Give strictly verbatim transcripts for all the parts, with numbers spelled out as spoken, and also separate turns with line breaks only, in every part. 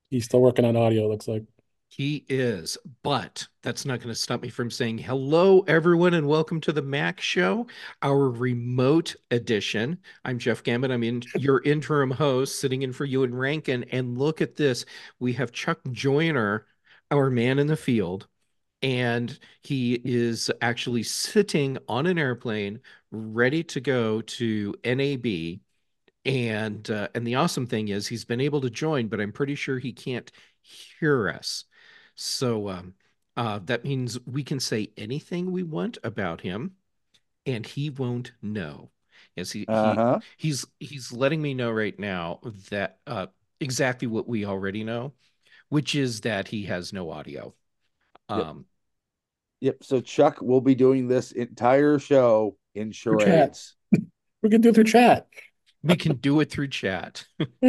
He's still working on audio, looks like.
He is, but that's not going to stop me from saying hello, everyone, and welcome to the Mac Show, our remote edition. I'm Jeff Gambit. I'm in your interim host, sitting in for you and Rankin. And look at this. We have Chuck Joyner, our man in the field, and he is actually sitting on an airplane ready to go to N A B. And uh, and the awesome thing is he's been able to join, but I'm pretty sure he can't hear us. So um, uh, that means we can say anything we want about him, and he won't know. Yes, he he
Uh-huh.
he's he's letting me know right now that uh, exactly what we already know, which is that he has no audio.
Yep.
Um,
Yep. So Chuck will be doing this entire show in
Through chat.
charades.
We can do it through chat.
we can do it through chat.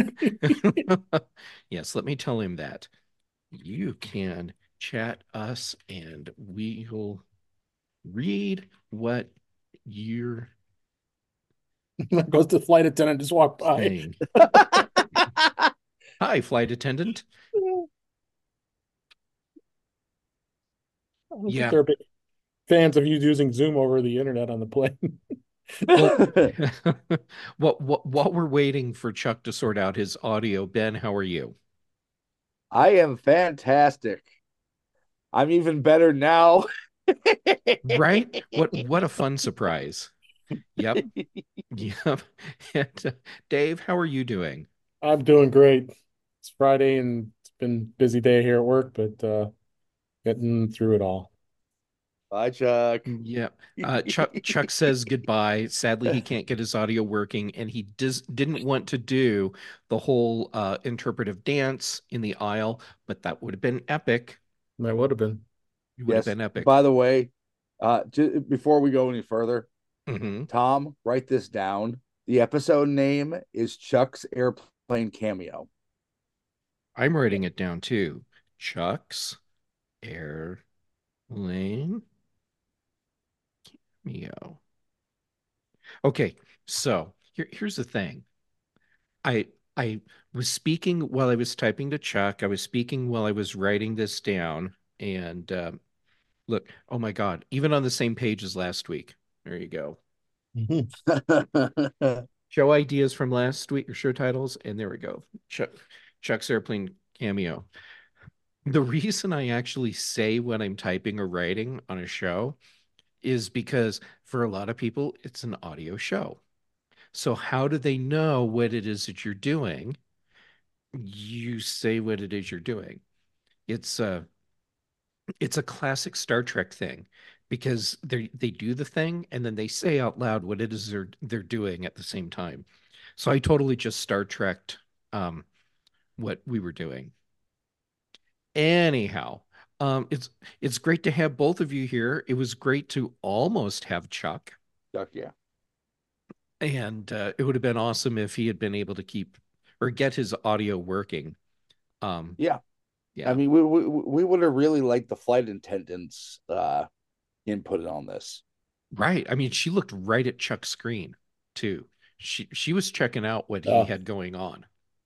Yes, let me tell him that. You can chat us and we'll read what you're
Goes the flight attendant, just walk by.
saying. Hi, flight attendant.
I don't think
Yeah.
they're big fans of you using Zoom over the internet on the plane.
Well, what, what, while we're waiting for Chuck to sort out his audio, Ben, how are you?
I am fantastic. I'm even better now.
Right? What what a fun surprise. Yep. Yep. And, uh, Dave, how are you doing?
I'm doing great. It's Friday and it's been a busy day here at work, but uh, getting through it all.
Bye, Chuck.
Yeah. Uh, Chuck Chuck says goodbye. Sadly, he can't get his audio working, and he does didn't want to do the whole uh, interpretive dance in the aisle, but that would have been epic.
That would have been.
It would have
Yes.
been epic.
By the way, uh, j- before we go any further,
Hmm.
Tom, write this down. The episode name is Chuck's Airplane Cameo.
I'm writing it down too. Chuck's airplane Mio. Okay, so here, here's the thing. I I was speaking while I was typing to Chuck. I was speaking while I was writing this down. And um, look, oh my God, even on the same page as last week. There you go.
Mhm.
Show ideas from last week or show titles, and there we go. Chuck Chuck's airplane cameo. The reason I actually say when I'm typing or writing on a show is because for a lot of people, it's an audio show. So how do they know what it is that you're doing? You say what it is you're doing. It's uh it's a classic Star Trek thing because they they do the thing and then they say out loud what it is they're they're doing at the same time. So I totally just Star Trekked um what we were doing. Anyhow, um it's it's great to have both of you here. It was great to almost have Chuck,
Chuck, yeah.
and uh, it would have been awesome if he had been able to keep or get his audio working. Um
Yeah. I
yeah.
mean, we we, we would have really liked the flight attendants uh input on this.
Right. I mean, she looked right at Chuck's screen too. She she was checking out what he
Uh,
had going on.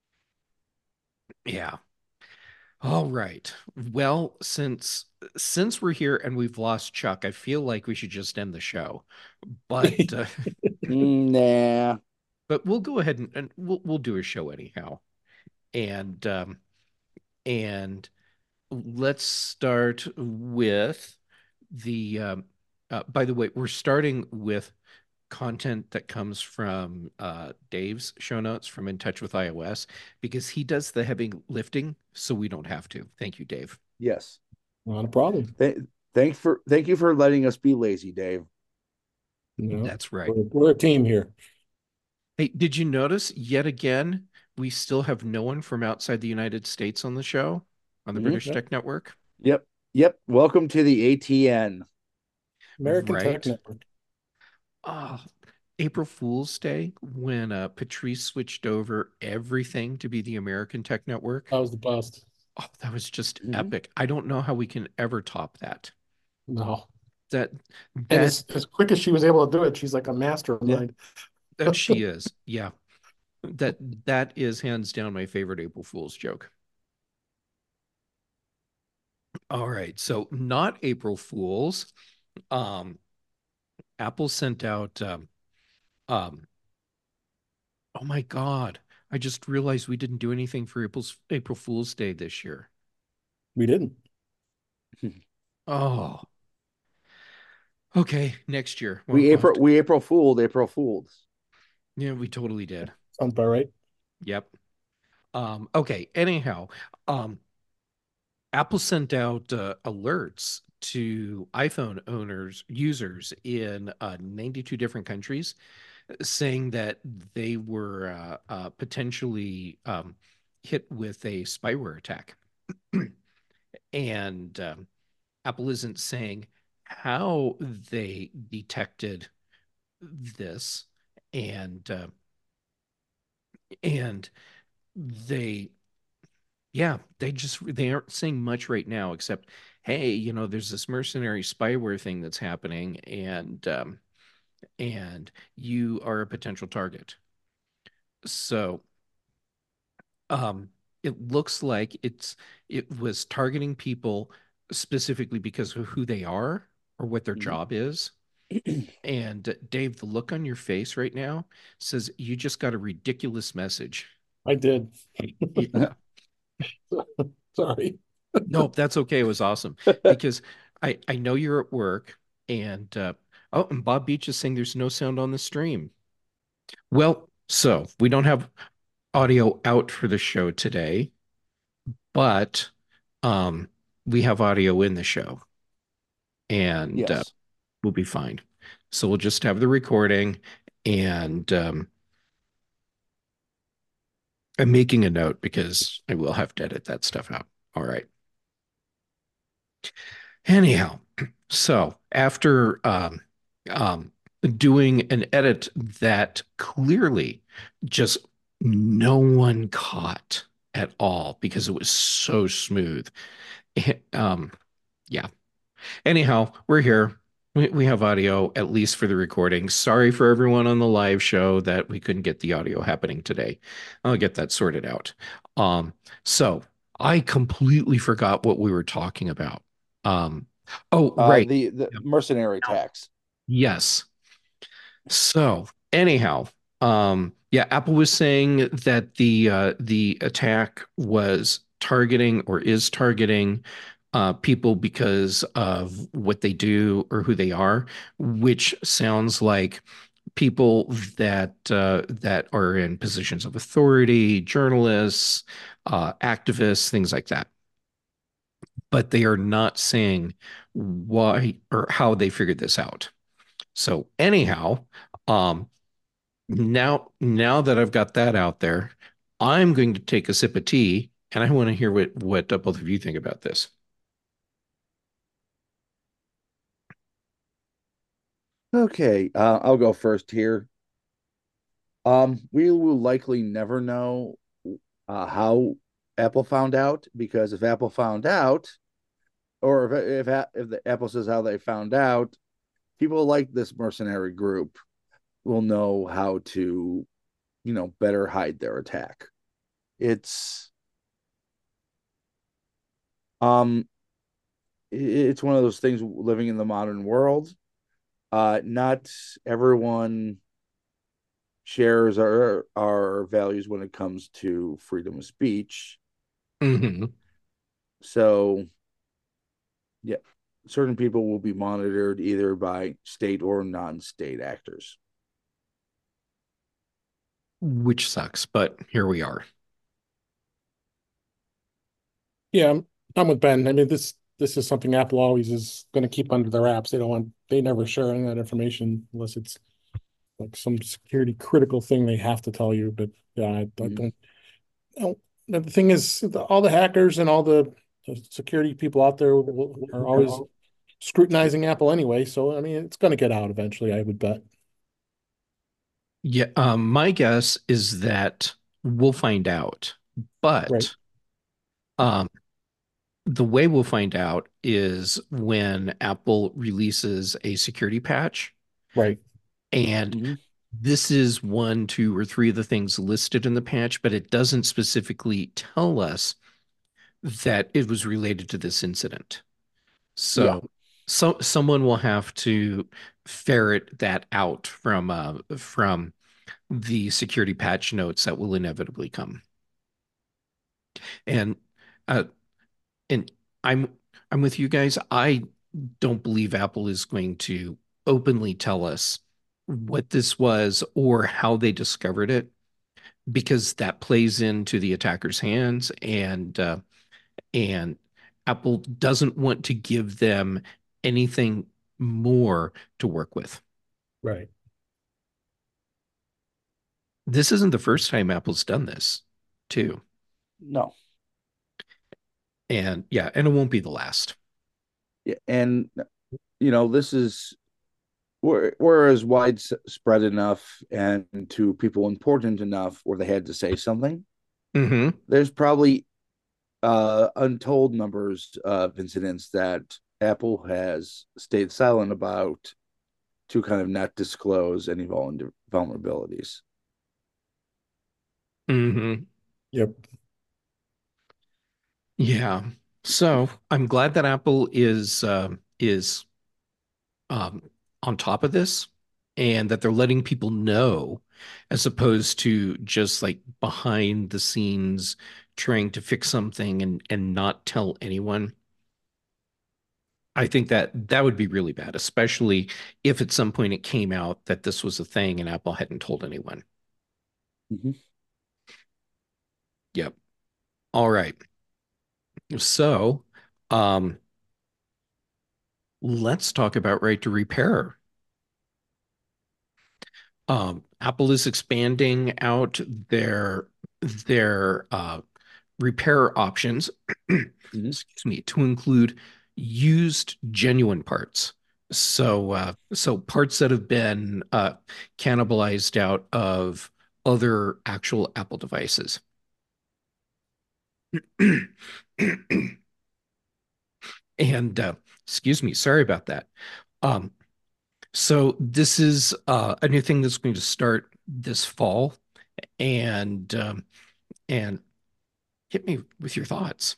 Yeah. All right. Well, since since we're here and we've lost Chuck, I feel like we should just end the show. But uh,
Mm, nah.
but we'll go ahead and, and we'll we'll do a show anyhow. And um and let's start with the um uh, by the way, we're starting with content that comes from uh, Dave's show notes from In Touch with iOS because he does the heavy lifting, so we don't have to. Thank you, Dave.
Yes.
Not a problem.
Th- thanks for thank you for letting us be lazy, Dave.
You know,
That's right.
we're, we're a team here.
Hey, did you notice yet again we still have no one from outside the United States on the show on the
Mhm.
British
Yep.
Tech Network?
Yep. Yep. Welcome to the A T N.
American Tech
Right.
Network.
Oh, April Fool's Day when uh, Patrice switched over everything to be the American Tech Network.
That was the best.
Oh, that was just
Mhm.
epic. I don't know how we can ever top that.
No.
That
And
that
as, as quick as she was able to do it, she's like a
Yeah.
mastermind.
that she is. Yeah. That that is hands down my favorite April Fool's joke. All right. So not April Fools. Um, Apple sent out um, um, oh my God. I just realized we didn't do anything for April's April Fool's Day this year.
We didn't.
Oh, okay. Next year. We'll,
We
we'll have
April
to,
we April fooled April Fools.
yeah, we totally did.
Sounds about right.
Yep. Um, okay. Anyhow, um, Apple sent out uh, alerts to iPhone owners, users in uh, ninety-two different countries, saying that they were uh, uh, potentially um, hit with a spyware attack. And um, Apple isn't saying how they detected this, and uh, and they, yeah, they just they aren't saying much right now, except, hey, you know, there's this mercenary spyware thing that's happening, and um, and you are a potential target. So um, it looks like it's it was targeting people specifically because of who they are or what their
Mhm.
job is. And uh, Dave, the look on your face right now says you just got a ridiculous message.
I did.
Yeah.
Sorry.
Nope, that's okay. It was awesome because I I know you're at work, and uh, oh, and Bob Beach is saying there's no sound on the stream. Well, so we don't have audio out for the show today, but um, we have audio in the show, and uh,
Yes.
we'll be fine. So we'll just have the recording, and um, I'm making a note because I will have to edit that stuff out. All right. Anyhow, so after um, um, doing an edit that clearly just no one caught at all because it was so smooth. Um, yeah. Anyhow, we're here. We, we have audio, at least for the recording. Sorry for everyone on the live show that we couldn't get the audio happening today. I'll get that sorted out. Um, so I completely forgot what we were talking about. Um, oh,
Uh
right.
the the mercenary attacks.
Yes. So anyhow, um, yeah, Apple was saying that the uh, the attack was targeting or is targeting uh, people because of what they do or who they are, which sounds like people that uh, that are in positions of authority, journalists, uh, activists, things like that. But they are not saying why or how they figured this out. So anyhow, um, now now that I've got that out there, I'm going to take a sip of tea, and I want to hear what what uh, both of you think about this.
Okay, uh, I'll go first here. Um, we will likely never know uh, how Apple found out, because if Apple found out, or if if if the Apple says how they found out, people like this mercenary group will know how to, you know, better hide their attack. It's um, it's one of those things living in the modern world. Uh, not everyone shares our our values when it comes to freedom of speech.
Mhm.
So yeah, certain people will be monitored either by state or non-state actors.
Which sucks, but here we are.
Yeah, I'm, I'm with Ben. I mean, this this is something Apple always is going to keep under their apps. They don't want they never share any of that information unless it's like some security critical thing they have to tell you. But yeah, I, I
Mhm.
don't. You know, the thing is, the, all the hackers and all the, the security people out there will, are always scrutinizing Apple anyway. So I mean, it's going to get out eventually, I would bet.
Yeah, um, my guess is that we'll find out,
Right,
but um, the way we'll find out is when Apple releases a security patch,
right,
and
Mhm.
this is one, two, or three of the things listed in the patch, but it doesn't specifically tell us that it was related to this incident.
Yeah.
So, so someone will have to ferret that out from uh from the security patch notes that will inevitably come. And uh and I'm I'm with you guys. I don't believe Apple is going to openly tell us what this was or how they discovered it, because that plays into the attacker's hands, and uh, and Apple doesn't want to give them anything more to work with.
Right.
This isn't the first time Apple's done this, too.
No.
And yeah, and it won't be the last.
Yeah, and you know, this is where whereas widespread enough and to people important enough where they had to say something.
Mm-hmm.
There's probably uh, untold numbers of incidents that Apple has stayed silent about to kind of not disclose any vulnerabilities.
Mm-hmm.
Yep.
Yeah. So I'm glad that Apple is uh, is um, on top of this, and that they're letting people know, as opposed to just like behind the scenes trying to fix something and and not tell anyone. I think that that would be really bad, especially if at some point it came out that this was a thing and Apple hadn't told anyone.
Mm-hmm.
Yep. All right. So, um, let's talk about right to repair. Um, Apple is expanding out their their uh, repair options,
Mm-hmm.
excuse me, to include used genuine parts. So uh, so parts that have been uh, cannibalized out of other actual Apple devices. And uh, excuse me, sorry about that. Um, so this is uh, a new thing that's going to start this fall, and um, and hit me with your thoughts.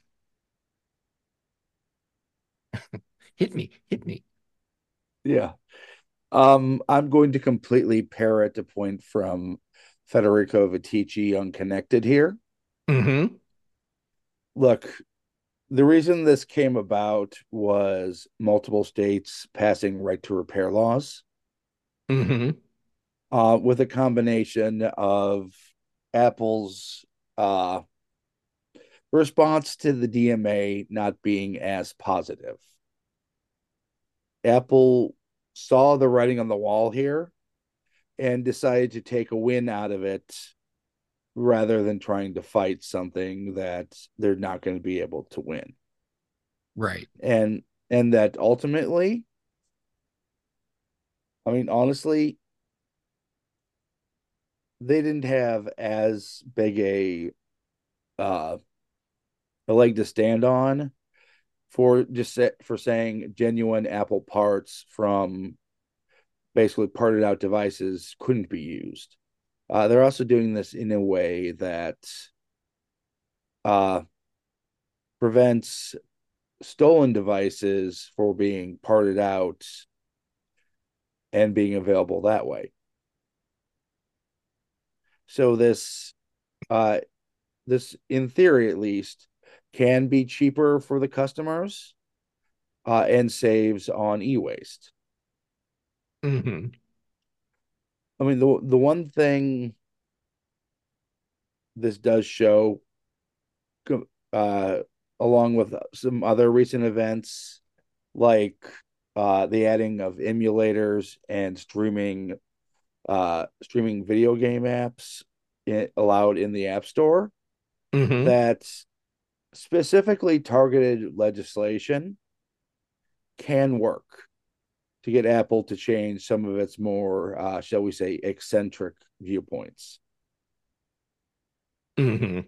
Hit me, hit me.
Yeah. Um, I'm going to completely parrot a point from Federico Viticci on Connected here.
Mm-hmm.
Look, the reason this came about was multiple states passing right to repair laws,
Mm-hmm.
uh, with a combination of Apple's uh, response to the D M A not being as positive. Apple saw the writing on the wall here and decided to take a win out of it rather than trying to fight something that they're not going to be able to win.
Right.
And and that ultimately, I mean, honestly, they didn't have as big a uh a leg to stand on for just for saying genuine Apple parts from basically parted out devices couldn't be used. Uh, they're also doing this in a way that uh, prevents stolen devices for being parted out and being available that way. So this, uh, this in theory at least, can be cheaper for the customers uh, and saves on e-waste.
Mm-hmm.
I mean, the the one thing this does show, uh, along with some other recent events, like uh, the adding of emulators and streaming uh, streaming video game apps in, allowed in the App Store,
Mm-hmm.
that specifically targeted legislation can work to get Apple to change some of its more, uh, shall we say, eccentric viewpoints.
Mm-hmm.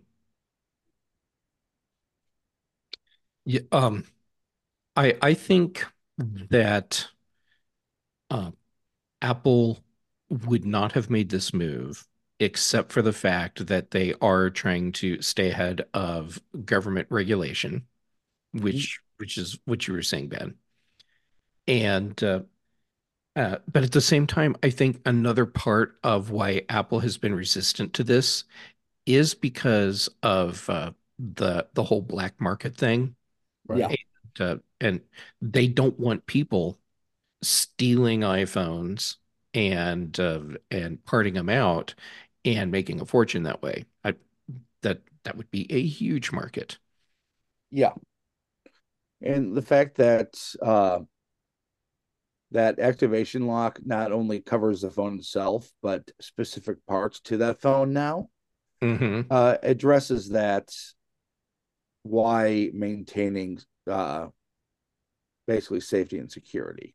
Yeah. Um, I I think that uh, Apple would not have made this move except for the fact that they are trying to stay ahead of government regulation,
Mhm.
which which is what you were saying, Ben. And uh, uh, but at the same time, I think another part of why Apple has been resistant to this is because of uh, the the whole black market thing,
Yeah.
and, uh, and they don't want people stealing iPhones and uh, and parting them out and making a fortune that way. I, that that would be a huge market.
Yeah. And the fact that uh, that activation lock not only covers the phone itself, but specific parts to that phone now
Hmm.
uh, addresses that why maintaining uh, basically safety and security.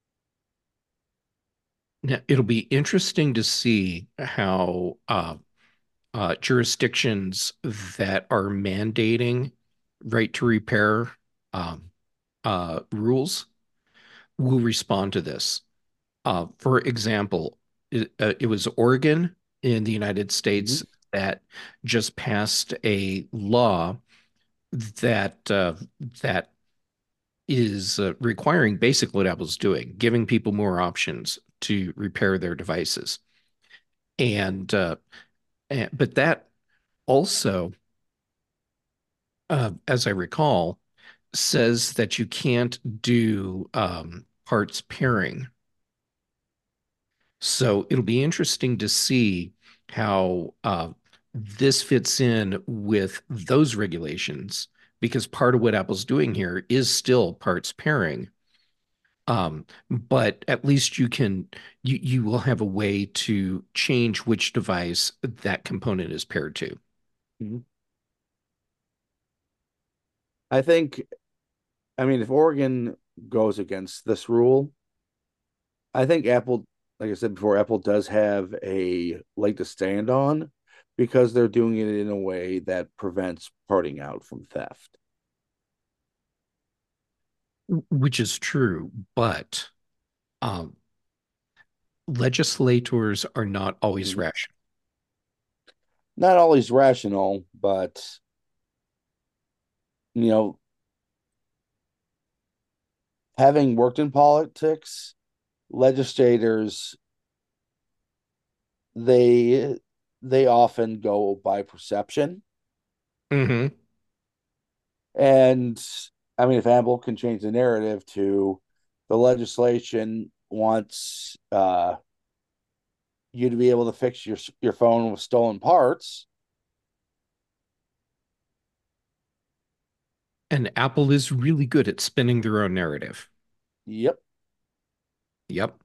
Now, it'll be interesting to see how uh, uh, jurisdictions that are mandating right to repair um, uh, rules will respond to this. Uh, for example, it, uh, it was Oregon in the United States
Mhm.
that just passed a law that uh, that is uh, requiring basically what Apple's doing, giving people more options to repair their devices. And, uh, and but that also, uh, as I recall, says that you can't do um, parts pairing. So it'll be interesting to see how uh, this fits in with those regulations, because part of what Apple's doing here is still parts pairing. Um, but at least you can you you will have a way to change which device that component is paired to.
Mhm. I think, I mean, if Oregon goes against this rule, I think Apple, like I said before, Apple does have a leg to stand on because they're doing it in a way that prevents parting out from theft.
Which is true, but um, legislators are not always
Mhm.
rational.
Not always rational, but you know, having worked in politics, legislators they they often go by perception.
Hmm.
And I mean, if Apple can change the narrative to the legislation wants uh, you to be able to fix your your phone with stolen parts.
And Apple is really good at spinning their own narrative.
Yep.
Yep.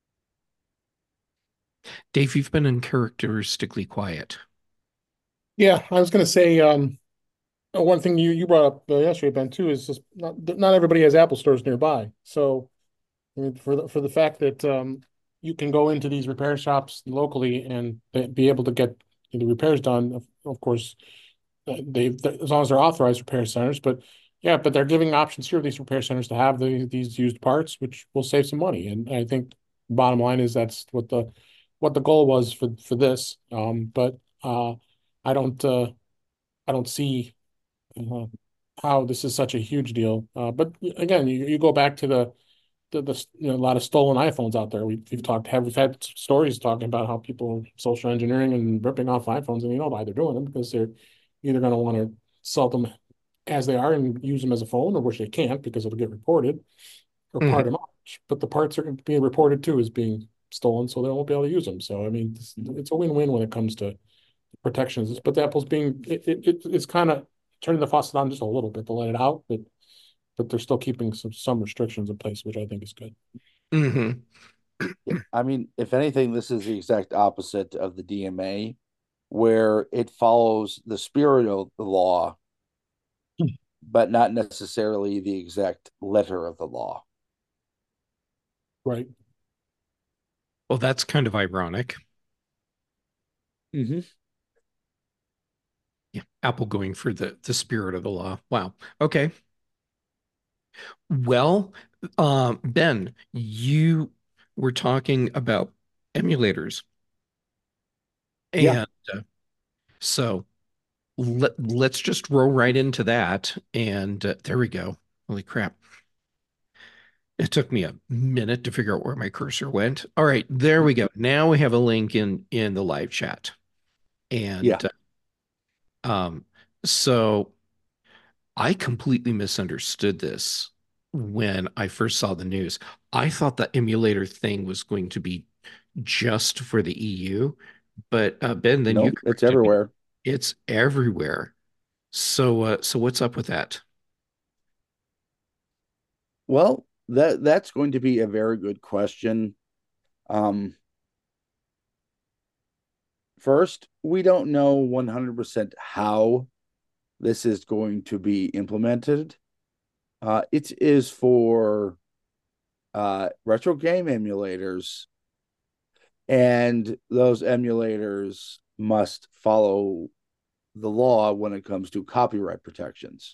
Dave, you've been uncharacteristically quiet.
Yeah, I was gonna say, um, uh, one thing you you brought up uh, yesterday, Ben, too, is just not not everybody has Apple stores nearby. So I mean, for the for the fact that um, you can go into these repair shops locally and be be able to get the repairs done, of, of course, uh, they as long as they're authorized repair centers. But yeah, but they're giving options here, these repair centers, to have the, these used parts, which will save some money. And I think bottom line is that's what the what the goal was for for this. Um, but uh, I don't uh, I don't see uh, how this is such a huge deal. Uh, but again, you, you go back to the the, the you know, a lot of stolen iPhones out there. We've we've talked have we've had stories talking about how people social engineering and ripping off iPhones, and you know why they're doing them, because they're either going to want to sell them as they are and use them as a phone, or which they can't because it'll get reported, or part
Mhm.
them out. But the parts are being reported too as being stolen, so they won't be able to use them. So I mean, it's, it's a win-win when it comes to protections. But the Apple's being it, it, it it's kind of turning the faucet on just a little bit to let it out, but but they're still keeping some some restrictions in place, which I think is good.
Hmm.
Yeah. I mean, if anything, this is the exact opposite of the D M A, where it follows the spirit of the law, but not necessarily the exact letter of the law.
Right.
Well, that's kind of ironic.
Mm-hmm.
Yeah, Apple going for the the spirit of the law. Wow. Okay. Well, um, Ben, you were talking about emulators.
Yeah.
And uh, so let, let's just roll right into that. And uh, there we go. Holy crap. It took me a minute to figure out where my cursor went. All right, there we go. Now we have a link in in the live chat.
Yeah.
And uh, um, so I completely misunderstood this when I first saw the news. I thought the emulator thing was going to be just for the E U, but uh, Ben, then you
Nope. It's
corrected me.
everywhere.
It's everywhere. So, uh, so what's up with that?
Well, that that's going to be a very good question. Um, First, we don't know one hundred percent how this is going to be implemented. Uh, it is for uh, retro game emulators, and those emulators must follow the law when it comes to copyright protections.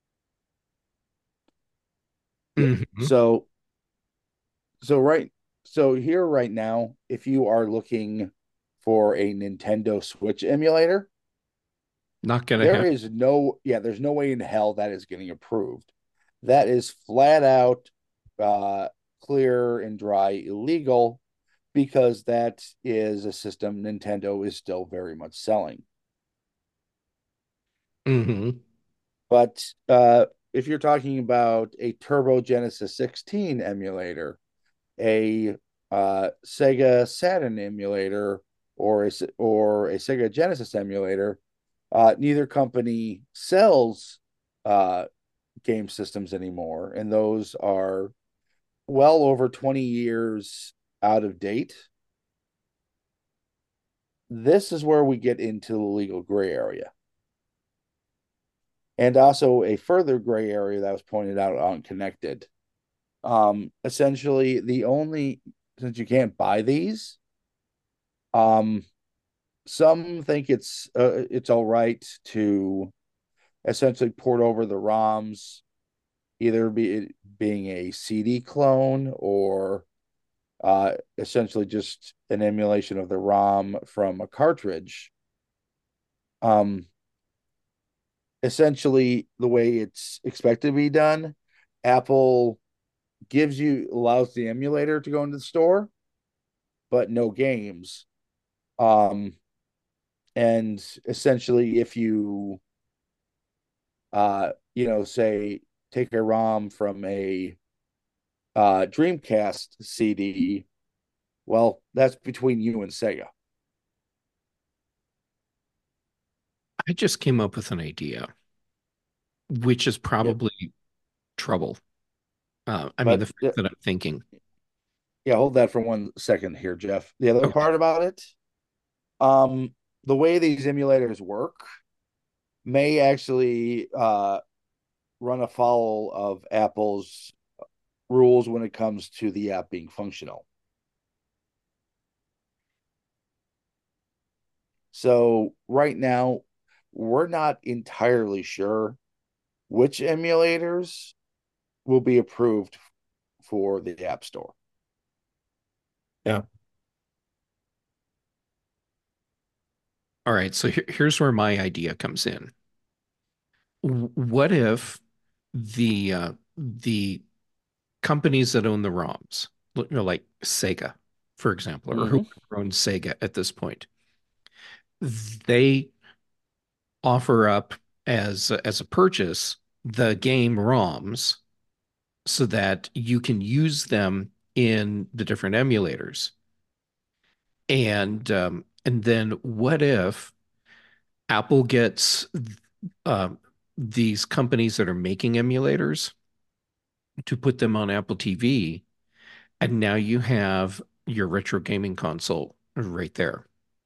Mhm.
So, so right, so here right now, if you are looking for a Nintendo Switch emulator,
Not gonna
there
happen.
is no, yeah, there's no way in hell that is getting approved. That is flat out uh, clear and dry illegal because that is a system Nintendo is still very much selling.
Hmm.
But uh, if you're talking about a Turbo Genesis sixteen emulator, a uh, Sega Saturn emulator, or a, or a Sega Genesis emulator, uh, neither company sells uh, game systems anymore, and those are well over twenty years out of date. This is where we get into the legal gray area. And also a further gray area that was pointed out on Connected. Um, essentially, the only, since you can't buy these, um, some think it's uh, it's all right to essentially port over the ROMs, either be being a C D clone or uh, essentially just an emulation of the ROM from a cartridge. Um, Essentially, the way it's expected to be done, Apple gives you allows the emulator to go into the store, but no games. Um, and essentially, if you uh, you know, say take a ROM from a uh, Dreamcast C D, well, that's between you and Sega.
I just came up with an idea, which is
Yeah,
probably trouble. Uh, I mean,
but
the fact that I'm thinking,
yeah, hold that for one second here, Jeff. The other
okay,
part about it, um, the way these emulators work may actually uh, run afoul of Apple's rules when it comes to the app being functional. So right now, we're not entirely sure which emulators will be approved for the App Store.
Yeah.
all right. So here, here's where my idea comes in. W- What if the uh, the companies that own the ROMs, you know, like Sega, for example, or who
Mm-hmm.
owns Sega at this point, they offer up as as a purchase the game ROMs so that you can use them in the different emulators. And um, and then what if Apple gets uh, these companies that are making emulators to put them on Apple T V, and now you have your retro gaming console right there.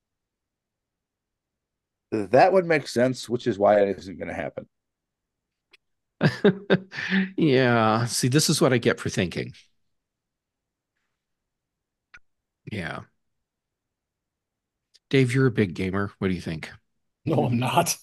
That would make sense, which is why it isn't going to happen.
Yeah, see, this is what I get for thinking. Yeah. Dave, you're a big gamer. What do you think?
No, I'm not.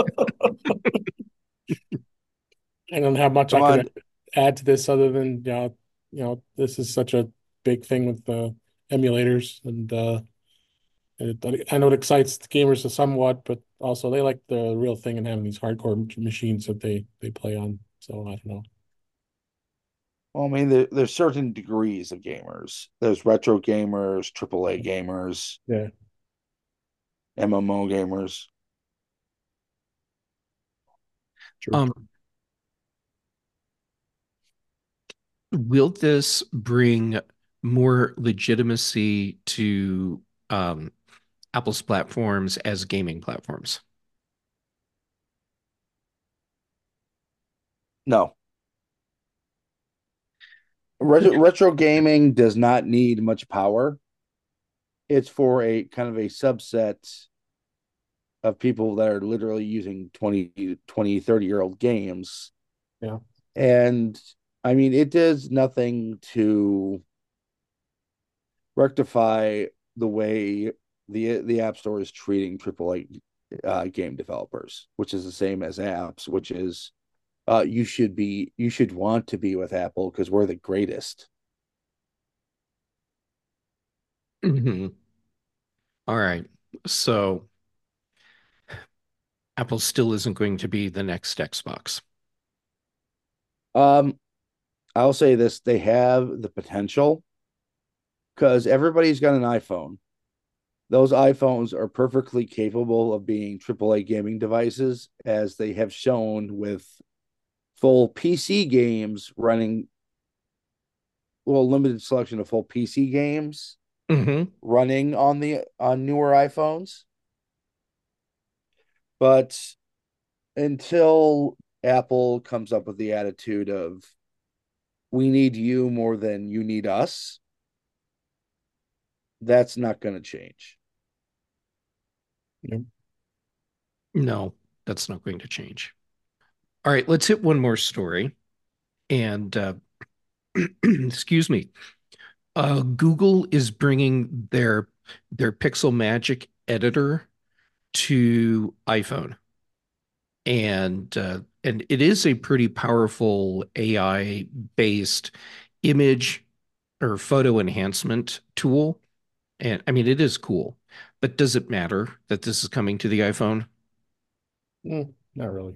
I don't have much
Come
I could
on.
add to this other than, you know, you know, this is such a big thing with the emulators and uh It, I know it excites the gamers somewhat, but also they like the real thing and having these hardcore machines that they they play on. So I don't know.
Well, I mean, there, there's certain degrees of gamers. There's retro gamers, triple A gamers,
Yeah,
M M O gamers.
true.
Um, will this bring more legitimacy to um, Apple's platforms as gaming platforms?
No, retro, retro gaming does not need much power. It's for a kind of a subset of people that are literally using twenty, twenty, thirty year old games.
Yeah.
And I mean, it does nothing to rectify the way the the App Store is treating triple A uh, game developers, which is the same as apps, which is uh, you should be you should want to be with Apple because we're the greatest.
Hmm. All right. So Apple still isn't going to be the next Xbox.
Um, I'll say this: they have the potential because everybody's got an iPhone. Those iPhones are perfectly capable of being triple A gaming devices, as they have shown with full P C games running, well, limited selection of full P C games
Hmm.
running on the on newer iPhones. But until Apple comes up with the attitude of we need you more than you need us, that's not going to change.
Yep.
No, that's not going to change. All right, let's hit one more story. And uh, excuse me, uh, Google is bringing their their Pixel Magic editor to iPhone, and uh, and it is a pretty powerful A I based image or photo enhancement tool. And I mean, it is cool, but does it matter that this is coming to the iPhone?
Mm, not really.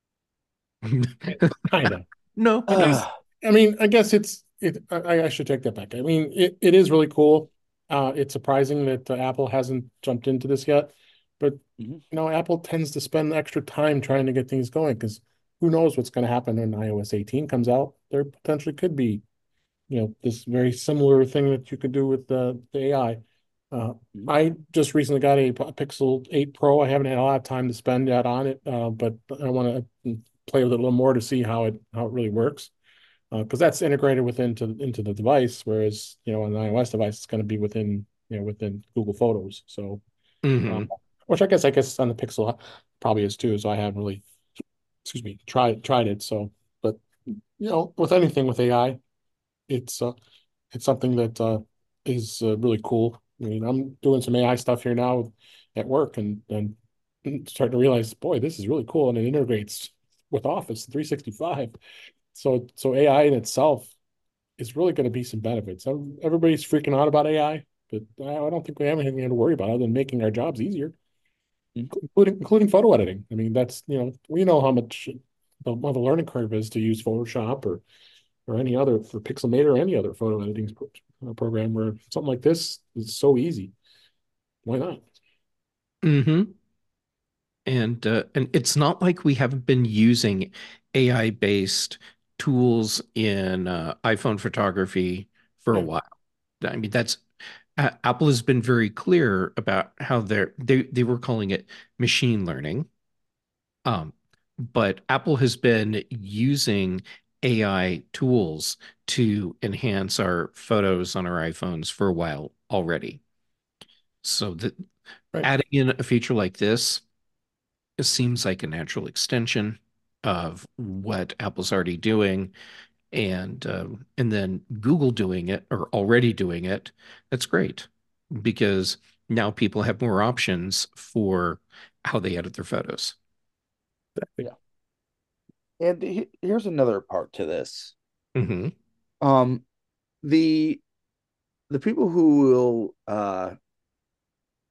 Kind of.
No,
I
no.
guess. I mean, I guess it's it. I, I should take that back. I mean, it, it is really cool. Uh, it's surprising that uh, Apple hasn't jumped into this yet, but
Mhm.
you know, Apple tends to spend extra time trying to get things going because who knows what's going to happen when i O S eighteen comes out? There potentially could be, you know, this very similar thing that you could do with the, the A I. Uh,
Mhm.
I just recently got a Pixel eight Pro. I haven't had a lot of time to spend yet on it, uh, but I want to play with it a little more to see how it how it really works. Because uh, that's integrated within to, into the device, whereas you know on an iOS device it's going to be within you know within Google Photos. So, um,
Hmm.
which I guess I guess on the Pixel probably is too. So I haven't really, excuse me, tried tried it. So, but you know, with anything with A I, it's uh, it's something that uh, is uh, really cool. I mean, I'm doing some A I stuff here now at work, and and starting to realize, boy, this is really cool, and it integrates with Office three sixty-five. So so A I in itself is really going to be some benefits. Um, Everybody's freaking out about A I, but I I don't think we have anything to worry about other than making our jobs easier,
Mhm.
including including photo editing. I mean, that's you know we know how much the, what the learning curve is to use Photoshop or or any other for Pixelmator or any other photo editing pro- uh, program where something like this is so easy. Why not?
Hmm. And uh, and it's not like we haven't been using A I based tools in uh, iPhone photography for a
Yeah,
while. I mean, that's uh, Apple has been very clear about how they're they they were calling it machine learning. Um, but Apple has been using A I tools to enhance our photos on our iPhones for a while already. So that
right.
adding in a feature like this, it seems like a natural extension of what Apple's already doing, and um, and then Google doing it or already doing it. That's great because now people have more options for how they edit their photos.
Yeah. And he- here's another part to this.
Hmm.
Um, the the people who will uh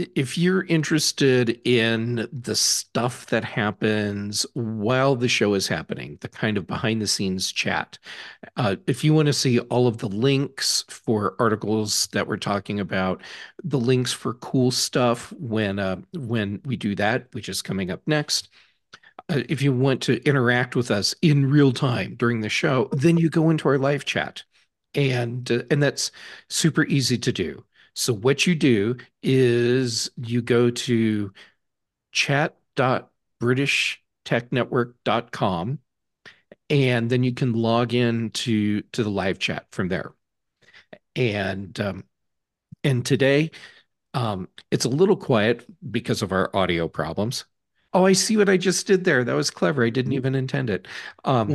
if you're interested in the stuff that happens while the show is happening, the kind of behind the scenes chat, uh, if you want to see all of the links for articles that we're talking about, the links for cool stuff when uh, when we do that, which is coming up next. Uh, if you want to interact with us in real time during the show, then you go into our live chat, and uh, and that's super easy to do. So what you do is you go to chat dot british tech network dot com, and then you can log in to to the live chat from there. And um, and today um, it's a little quiet because of our audio problems. Oh, I see what I just did there. That was clever. I didn't even intend it. Um,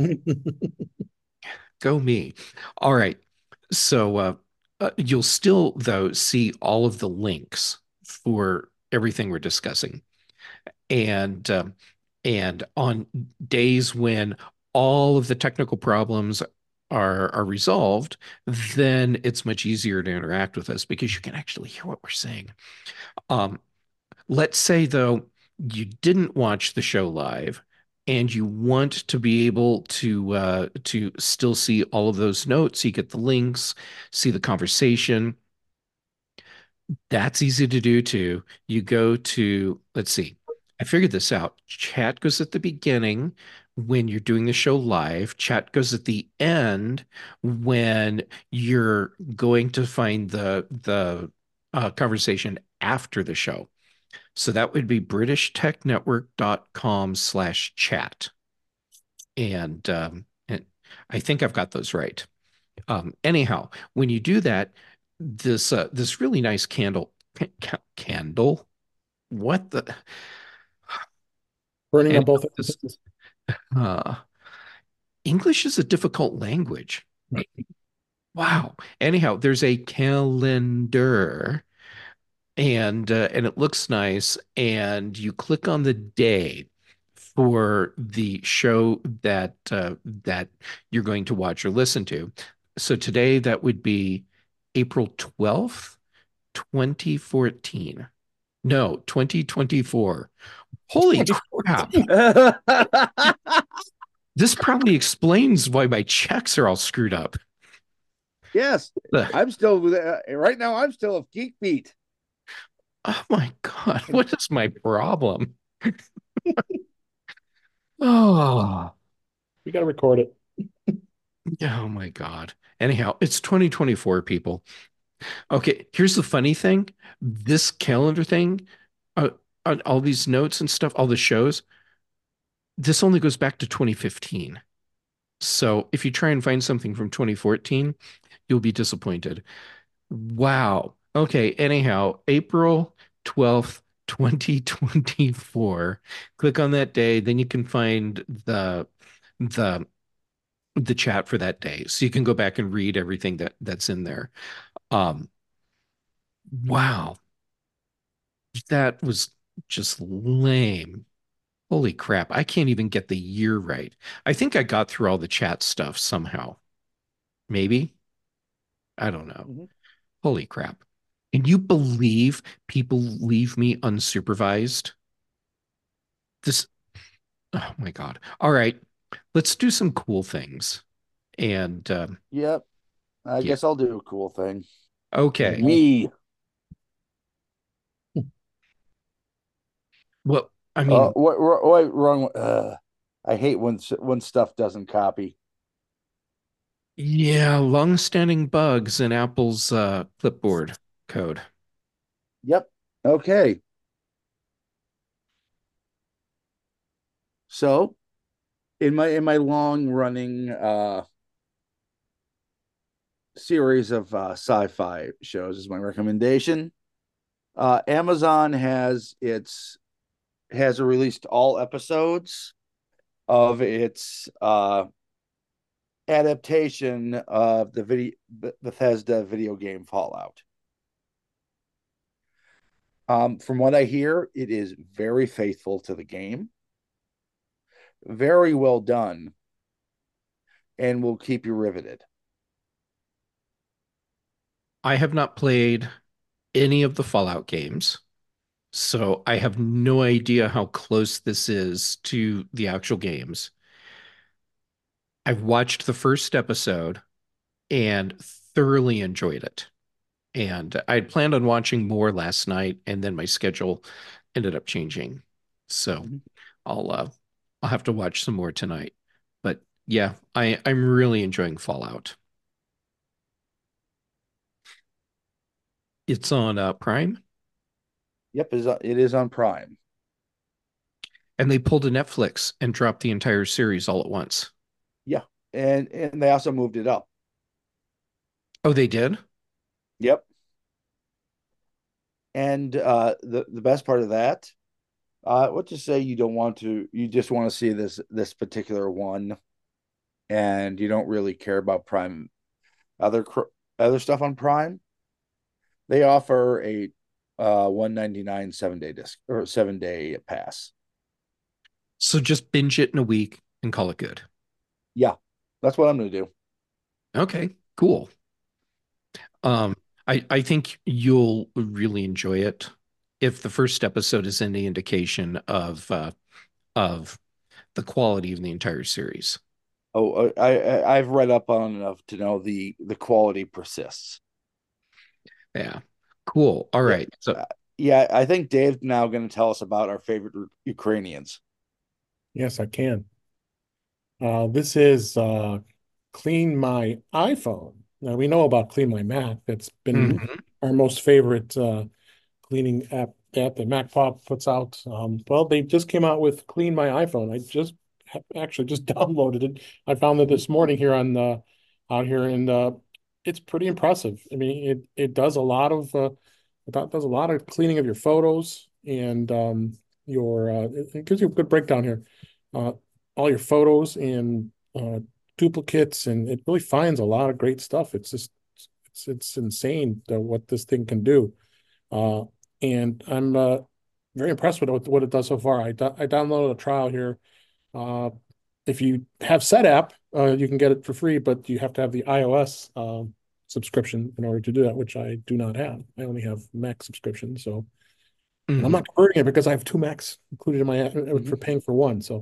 go me. All right. So uh, uh, you'll still, though, see all of the links for everything we're discussing. And um, and on days when all of the technical problems are are resolved, then it's much easier to interact with us because you can actually hear what we're saying. Um, let's say though you didn't watch the show live and you want to be able to uh, to still see all of those notes, you get the links, see the conversation. That's easy to do too. You go to, let's see, I figured this out. Chat goes at the beginning when you're doing the show live. Chat goes at the end when you're going to find the the uh, conversation after the show. So that would be british tech network dot com slash chat. And, um, and I think I've got those right. Um, anyhow, when you do that, this uh, this really nice candle ca- candle. What the?
Burning on
Anyhow,
both
this
ends.
uh, English is a difficult language. Wow. Anyhow, there's a calendar, and uh, and it looks nice. And you click on the day for the show that uh, that you're going to watch or listen to. So today that would be April twelfth, twenty fourteen. No, twenty twenty-four. Holy crap. This probably explains why my checks are all screwed up.
Yes,
The-
I'm still with uh, right now. I'm still of Geek Beat.
oh my God, what is my problem? Oh,
We got to record it.
oh my God. Anyhow, it's twenty twenty-four, people. Okay, here's the funny thing. This calendar thing, uh, on all these notes and stuff, all the shows, this only goes back to twenty fifteen. So if you try and find something from twenty fourteen, you'll be disappointed. Wow. Okay, anyhow, April twelfth, twenty twenty-four. Click on that day, then you can find the the the chat for that day. So you can go back and read everything that that's in there. Um, wow. That was just lame. Holy crap. I can't even get the year right. I think I got through all the chat stuff somehow. Maybe. I don't know.
Mhm.
Holy crap. Can you believe people leave me unsupervised? This, oh my God. All right. Let's do some cool things. And um,
Yep. I
yeah.
guess I'll do a cool thing.
Okay.
Me.
Well, I
Uh,
mean,
what? Wait, wrong. Uh, I hate when when stuff doesn't copy.
yeah, long-standing bugs in Apple's uh, clipboard code.
Yep. Okay. So in my in my long running uh series of uh, sci-fi shows is my recommendation. Uh, Amazon has its has released all episodes of its uh, adaptation of the video Bethesda video game Fallout. Um, from what I hear, it is very faithful to the game, very well done, and will keep you riveted.
I have not played any of the Fallout games. So I have no idea how close this is to the actual games. I've watched the first episode and thoroughly enjoyed it. And I had planned on watching more last night, and then my schedule ended up changing. So
Mhm.
I'll uh I'll have to watch some more tonight. But yeah, I I'm really enjoying Fallout. It's on uh Prime,
Yep, it is, it is on Prime.
and they pulled a Netflix and dropped the entire series all at once.
Yeah, and and they also moved it up.
Oh, they did?
Yep, and uh, the the best part of that, uh, let's just say you don't want to, you just want to see this this particular one, and you don't really care about Prime other other stuff on Prime. They offer a uh one ninety-nine seven day disc or seven day pass.
So just binge it in a week and call it good.
Yeah, that's what I'm gonna do.
Okay, cool. Um, I I think you'll really enjoy it if the first episode is any indication of uh of the quality of the entire series.
Oh, uh, I, I I've read up on enough to know the the quality persists.
Yeah. Cool. All
Yeah,
right. So
uh, yeah. I think Dave's now going to tell us about our favorite Ukrainians.
Yes, I can. Uh, this is uh, Clean My iPhone. Now we know about Clean My Mac. That's been
mhm.
our most favorite uh, cleaning app app that MacPop puts out. Um, well, they just came out with Clean My iPhone. I just actually just downloaded it. I found it this morning here on uh, out here, and uh, it's pretty impressive. I mean, it it does a lot of uh, it does a lot of cleaning of your photos and um, your uh, it, it gives you a good breakdown here. Uh, all your photos and uh, duplicates, and it really finds a lot of great stuff. It's just it's it's insane uh, what this thing can do. Uh, and I'm uh, very impressed with what, what it does so far. I, do, I downloaded a trial here. Uh, if you have SetApp, uh, you can get it for free, but you have to have the iOS um, subscription in order to do that, which I do not have. I only have Mac subscription. So, and I'm
Mhm.
not converting it because I have two Macs included in my uh,
Mhm.
for paying for one. So,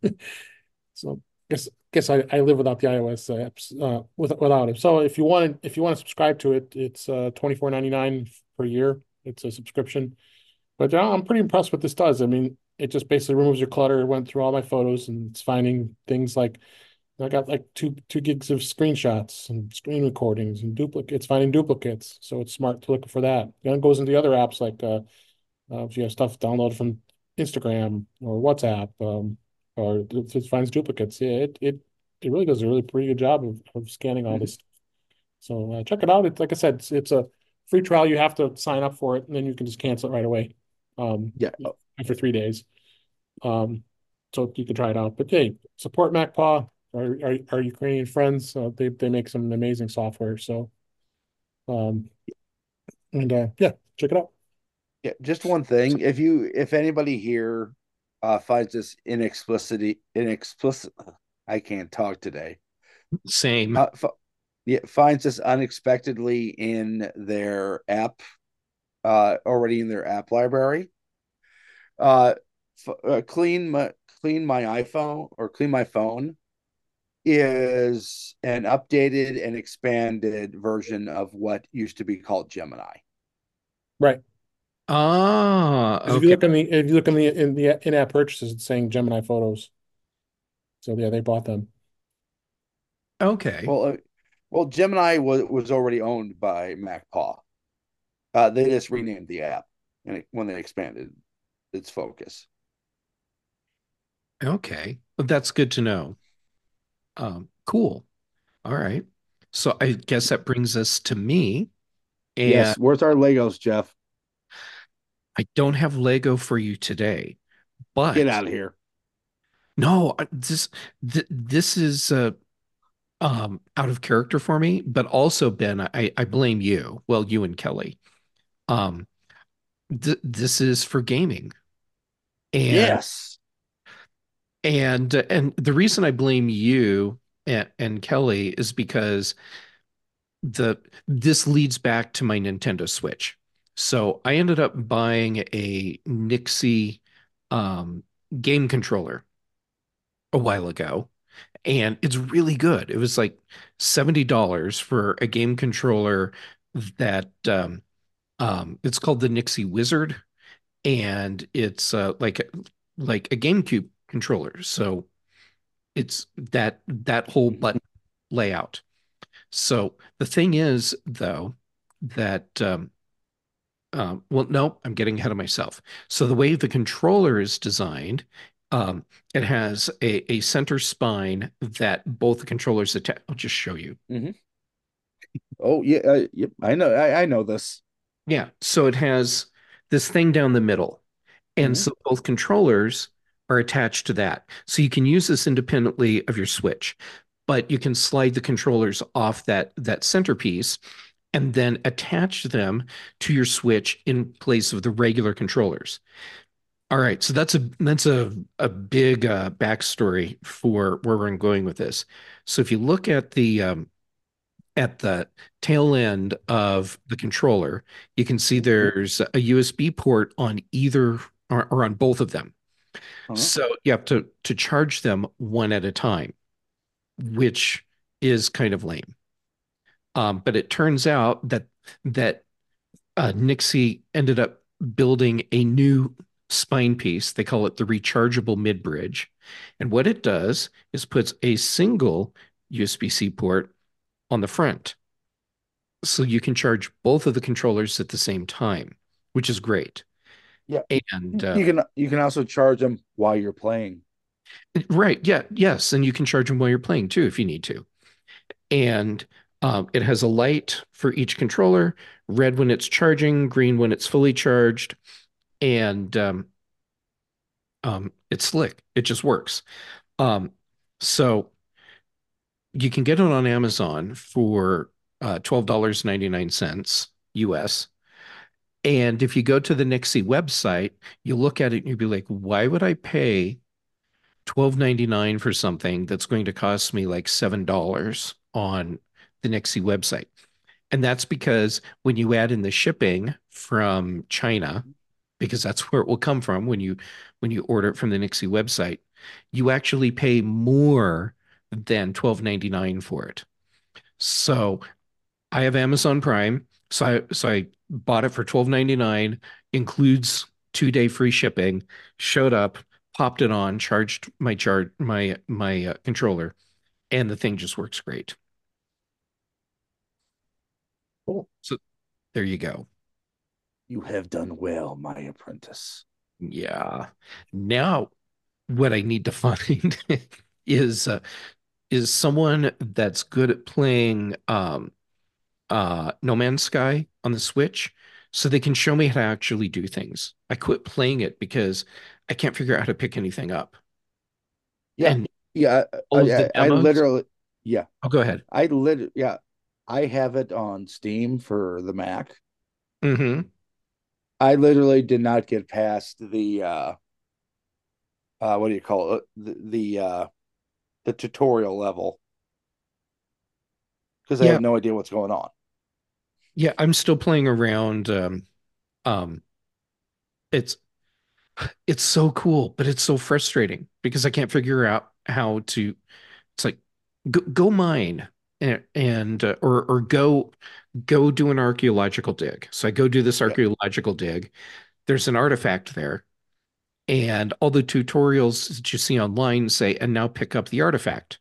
so guess guess I, I live without the iOS uh, apps uh, with, without it. So if you want to if you want to subscribe to it, it's uh, twenty-four ninety-nine per year. It's a subscription. But yeah, I'm pretty impressed what this does. I mean, it just basically removes your clutter. It went through all my photos and it's finding things like I got like two two gigs of screenshots and screen recordings and duplicates. It's finding duplicates, so it's smart to look for that. Then it goes into the other apps like uh, uh if you have stuff downloaded from Instagram or WhatsApp, um, or it, it finds duplicates. Yeah, it it it really does a really pretty good job of, of scanning all
Mhm.
this. So uh, check it out. It's like I said, it's, it's a free trial. You have to sign up for it, and then you can just cancel it right away. Um,
Yeah. Oh,
after three days. Um, so you can try it out. But hey, support MacPaw, our, our, our Ukrainian friends. Uh, they they make some amazing software. So um, and uh, yeah, check it out.
yeah. Just one thing. If you, if anybody here uh, finds this inexplicit, inexplicit, I can't talk today.
Same.
Uh, f- yeah, finds this unexpectedly in their app, uh, already in their app library. Uh, f- uh clean my clean my iPhone or clean my phone is an updated and expanded version of what used to be called Gemini.
Right.
Ah,
Because if you
okay.
look in the if you look in the in the in-app purchases, it's saying Gemini Photos. So yeah, they bought them.
Okay.
Well, uh, well, Gemini was was already owned by MacPaw. Uh, they just renamed the app and it, when they expanded its focus.
Okay. Well, that's good to know. Um, cool. All right. So I guess that brings us to me, and
Yes, where's our Legos, Jeff?
I don't have Lego for you today,
Get
but
out of here.
no, I- this th this is uh um out of character for me, but also Ben, I I blame you. Well, you and Kelly. Um, th this is for gaming. And
Yes.
and and the reason I blame you and, and Kelly is because the this leads back to my Nintendo Switch. So I ended up buying a Nixie um, game controller a while ago, and it's really good. It was like seventy dollars for a game controller that um, um, it's called the Nixie Wizard, and it's uh, like like a GameCube controller. So it's that that whole
Mhm.
button layout. So the thing is, though, that um, um, well, no, I'm getting ahead of myself. So the way the controller is designed, um, it has a, a center spine that both the controllers attach. I'll just show you.
Mhm. Oh yeah, uh, yep. I know. I, I know this.
Yeah. So it has this thing down the middle. And
Mhm.
so both controllers are attached to that. So you can use this independently of your Switch, but you can slide the controllers off that that centerpiece and then attach them to your Switch in place of the regular controllers. All right, so that's a that's a a big uh, backstory for where we're going with this. So if you look at the um, at the tail end of the controller, you can see
Mhm.
there's a U S B port on either or, or on both of them.
Uh-huh.
So you have to to charge them one at a time, which is kind of lame. Um, but it turns out that that uh, Nixie ended up building a new spine piece. They call it the rechargeable mid bridge. And what it does is puts a single U S B-C port on the front. So you can charge both of the controllers at the same time, which is great.
Yeah.
And uh,
You can you can also charge them while you're playing.
right, yeah, yes, and you can charge them while you're playing too if you need to. And um, it has a light for each controller, red when it's charging, green when it's fully charged, and um, um, it's slick. It just works. Um, so you can get it on Amazon for uh, twelve dollars and ninety-nine cents U S. And if you go to the Nixie website, you look at it and you'll be like, why would I pay twelve ninety-nine for something that's going to cost me like seven dollars on the Nixie website? And that's because when you add in the shipping from China, because that's where it will come from when you when you order it from the Nixie website, you actually pay more than twelve ninety-nine for it. So I have Amazon Prime, so I so I bought it for twelve ninety-nine, includes two day free shipping. Showed up, popped it on, charged my chart my my uh, controller, and the thing just works great.
Cool.
So there you go.
You have done well, my apprentice.
Yeah. Now what I need to find is uh, is someone that's good at playing um uh No Man's Sky on the Switch so they can show me how to actually do things. I quit playing it because I can't figure out how to pick anything up.
Yeah.
And
Yeah. I,
all of the
I, I
demos,
literally, yeah.
oh, go ahead.
I lit, yeah. I have it on Steam for the Mac.
Hmm.
I literally did not get past the uh uh what do you call it? The the uh the tutorial level because I
Yeah,
have no idea what's going on.
yeah, I'm still playing around. Um, um, it's it's so cool, but it's so frustrating because I can't figure out how to. It's like go, go mine and, and uh, or or go go do an archaeological dig. So I go do this
Yeah.
archaeological dig. There's an artifact there, and all the tutorials that you see online say, and now pick up the artifact.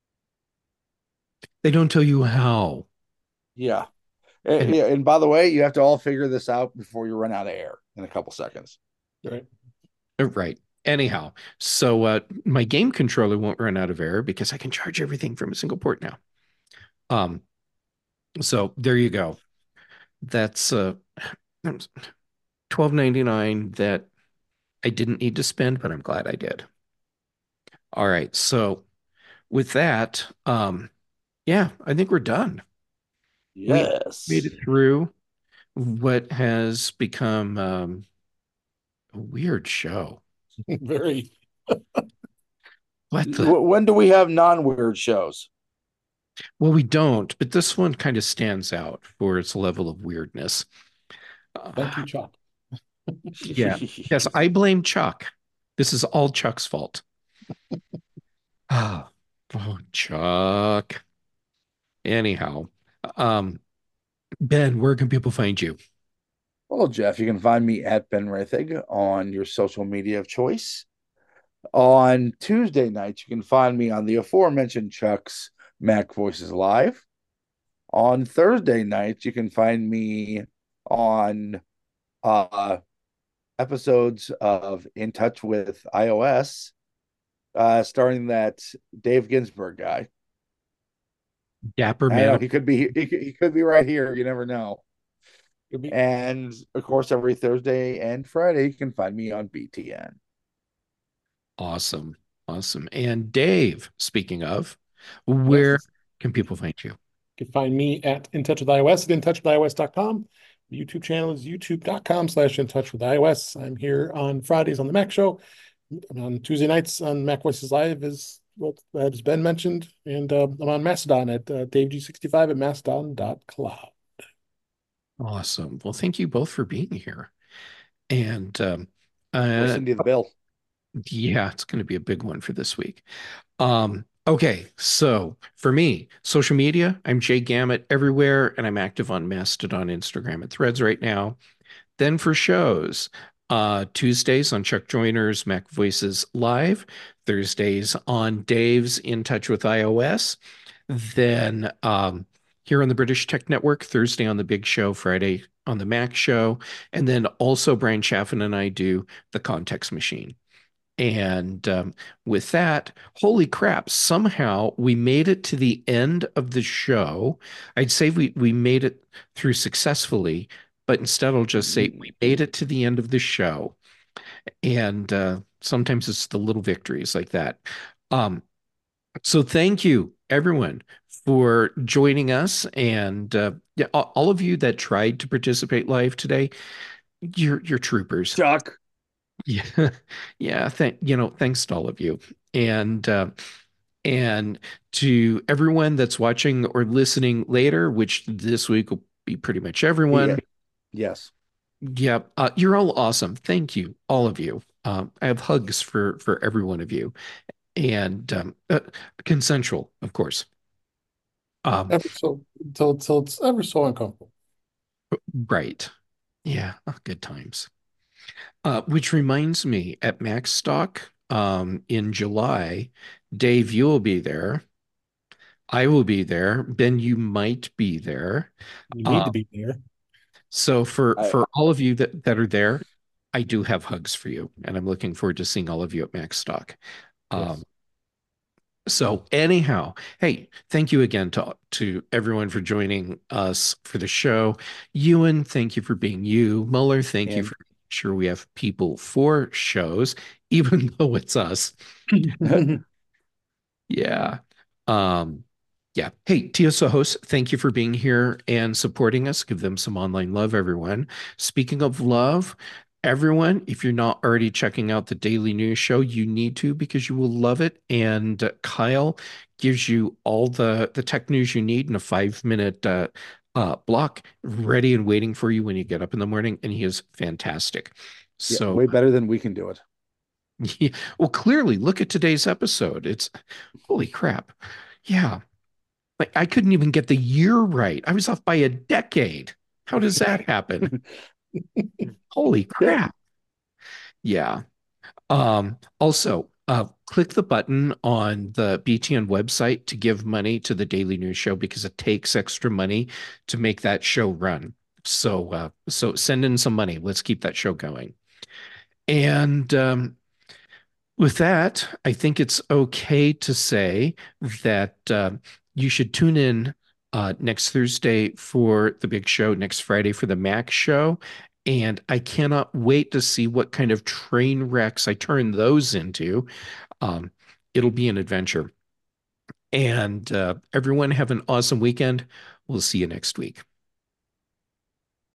They don't tell you how.
Yeah. Eh,
And
yeah. And by the way, you have to all figure this out before you run out of air in a couple seconds.
Right.
uh, right. Anyhow, so uh, my game controller won't run out of air because I can charge everything from a single port now. Um, so there you go. That's uh twelve ninety-nine that I didn't need to spend, but I'm glad I did. All right. So with that, um, yeah, I think we're done. We made
Yes.
it through what has become um, a weird show.
Very.
What the?
When do we have non-weird shows?
Well, we don't, but this one kind of stands out for its level of weirdness.
Thank
Uh,
you, Chuck.
yeah. Yes, I blame Chuck. This is all Chuck's fault. Ah, oh, Chuck. Anyhow, um, Ben, where can people find you?
Well, Jeff, you can find me at Ben Rethig on your social media of choice. On Tuesday nights, you can find me on the aforementioned Chuck's Mac Voices Live. On Thursday nights, you can find me on uh, episodes of In Touch with iOS, uh, starring that Dave Ginsburg guy.
Dapper
I don't
man.
know. He could be he could, he could be right here. You never know.
Could be.
And of course, every Thursday and Friday, you can find me on B T N.
Awesome. Awesome. And Dave, speaking of, where
Yes.
can people find you?
You can find me at In Touch with iOS at intouchwithios dot com. The YouTube channel is youtube.com slash in touch with iOS. I'm here on Fridays on the Mac Show. On Tuesday nights on Mac Voices Live is what has been mentioned. And uh, I'm on Mastodon at uh, Dave G sixty-five at mastodon dot cloud.
Awesome. Well, thank you both for being here. And um,
We're
uh,
Cindy the Bill.
yeah, it's going to be a big one for this week. Um, okay, so for me, social media, I'm Jay Gamut everywhere, and I'm active on Mastodon, Instagram, and Threads right now. Then for shows, uh, Tuesdays on Chuck Joyner's Mac Voices Live, Thursdays on Dave's In Touch with iOS, then um, here on the British Tech Network, Thursday on The Big Show, Friday on The Mac Show, and then also Brian Chaffin and I do The Context Machine. And um, with that, holy crap, somehow we made it to the end of the show. I'd say we, we made it through successfully, but instead I'll just say we made it to the end of the show. And uh, sometimes it's the little victories like that. Um, so thank you, everyone, for joining us. And uh, yeah, all of you that tried to participate live today, you're, you're troopers.
Chuck.
Yeah, yeah. Thank you know, thanks to all of you, and uh, and to everyone that's watching or listening later, which this week will be pretty much everyone.
Yeah. Yes.
Yep, uh, you're all awesome. Thank you, all of you. Um, I have hugs for for every one of you, and um, uh, consensual, of course. Um,
Ever so until, until it's ever so uncomfortable.
right. Yeah, oh, good times. Uh, which reminds me, at Macstock um, in July, Dave, you will be there. I will be there. Ben, you might be there.
You need
Uh,
to be there.
so for
I,
for all of you that, that are there, I do have hugs for you, and I'm looking forward to seeing all of you at Macstock. Um,
Yes.
so anyhow, hey, thank you again to to everyone for joining us for the show. Ewan, thank you for being you. Muller, thank you
and
for making sure we have people for shows, even though it's us. Yeah. Um, yeah. Hey, T S O hosts, thank you for being here and supporting us. Give them some online love, everyone. Speaking of love, everyone, if you're not already checking out the Daily News Show, you need to because you will love it. And uh, Kyle gives you all the the tech news you need in a five minute uh, uh, block, ready and waiting for you when you get up in the morning. And he is fantastic.
yeah,
So,
way better than we can do it.
yeah, well, clearly, look at today's episode. It's holy crap. Yeah. Like I couldn't even get the year right. I was off by a decade. How does that happen? Holy
Yeah.
crap. Yeah. Um, also, uh, click the button on the B T N website to give money to the Daily News Show because it takes extra money to make that show run. So, uh, so send in some money. Let's keep that show going. And um, with that, I think it's okay to say that uh, you should tune in uh, next Thursday for the big show, next Friday for the Mac show. And I cannot wait to see what kind of train wrecks I turn those into. Um, it'll be an adventure. And uh, everyone have an awesome weekend. We'll see you next week.